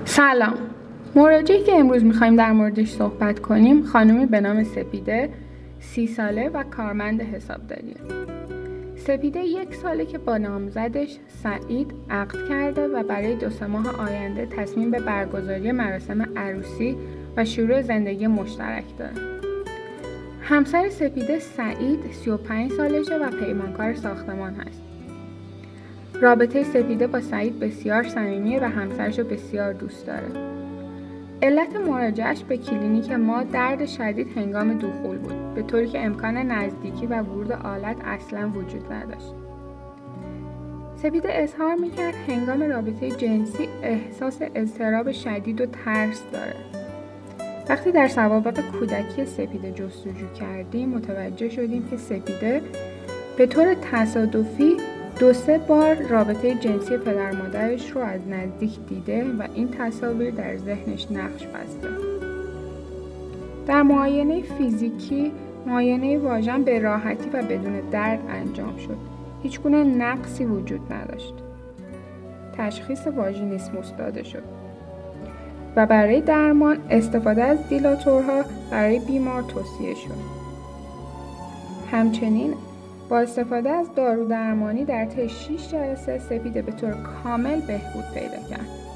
سلام. مراجعی که امروز میخوایم در موردش صحبت کنیم خانمی به نام سپیده 30 ساله و کارمند حسابداریه. سپیده 1 ساله که با نامزدش سعید عقد کرده و برای 2 ماه آینده تصمیم به برگزاری مراسم عروسی و شروع زندگی مشترک داره. همسر سپیده سعید 35 سالشه و پیمانکار ساختمان هست. رابطه سپیده با سعید بسیار صمیمیه و همسرشو بسیار دوست داره. علت مراجعه‌اش به کلینیک ما درد شدید هنگام دخول بود، به طوری که امکان نزدیکی و ورود آلت اصلا وجود نداشت. سپیده اظهار میکرد هنگام رابطه جنسی احساس اضطراب شدید و ترس داره. وقتی در سوابق کودکی سپیده جستجو کردیم متوجه شدیم که سپیده به طور تصادفی 2-3 بار رابطه جنسی پدر مادرش رو از نزدیک دیده و این تصاویر در ذهنش نقش بسته. در معاینه فیزیکی معاینه واژن به راحتی و بدون درد انجام شد. هیچگونه نقصی وجود نداشت. تشخیص واژینیسموس داده شد و برای درمان استفاده از دیلاتورها برای بیمار توصیه شد. همچنین با استفاده از دارو درمانی در طی 6 جلسه سپیده به طور کامل بهبود پیدا کرد.